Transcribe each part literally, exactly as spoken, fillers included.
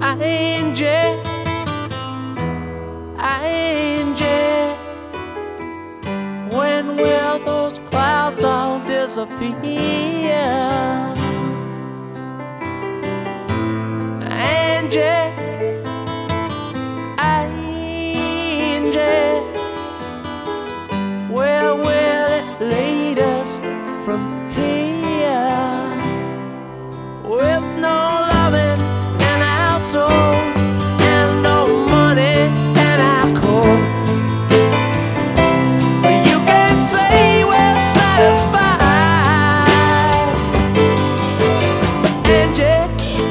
Angie, Angie, when will those clouds all disappear? Angie, Angie, where will it lead us from here? With no loving in our souls and no money in our coats, you can say we're satisfied. But Angie,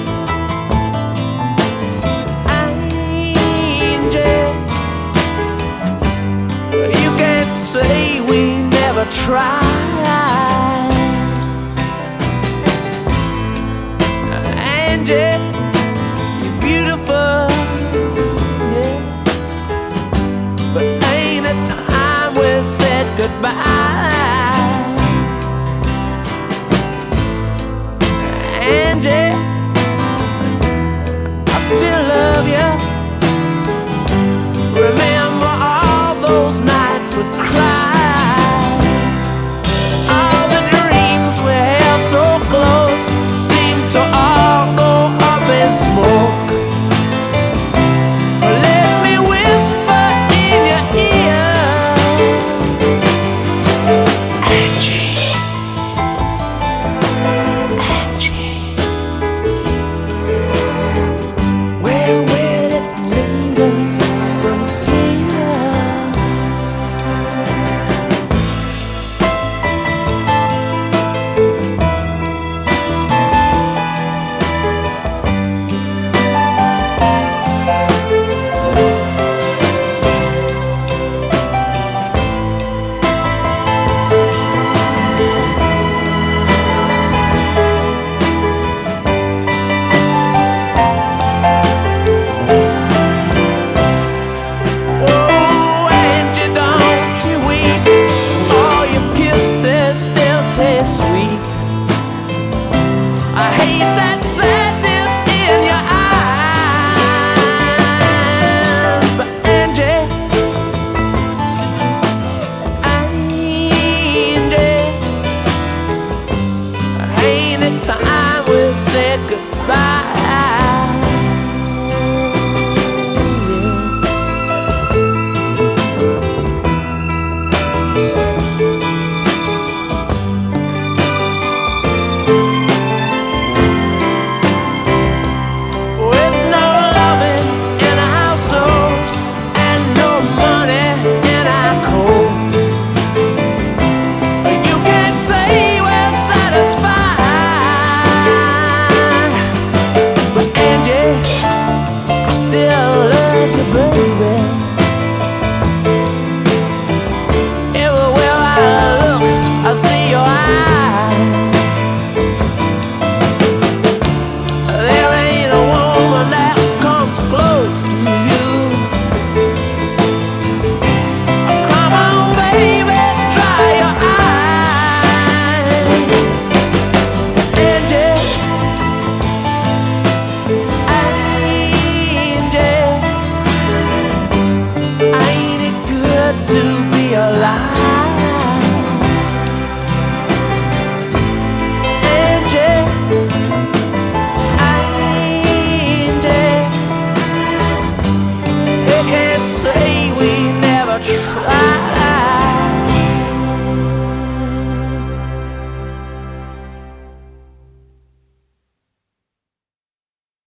Angie, you can't say we never tried. Angie, you're beautiful, yeah, but ain't it time we said goodbye? Angie, I still love you. Remember all those nights we cried, all the dreams we held so close seemed to all go up in smoke. Let me whisper in your ear, Angie, Angie, where will it lead us from here? Oh, Angie, don't you weep, all your kisses still taste sweet. I hate that sadness in your eyes. But Angie, Angie, ain't it time we said goodbye?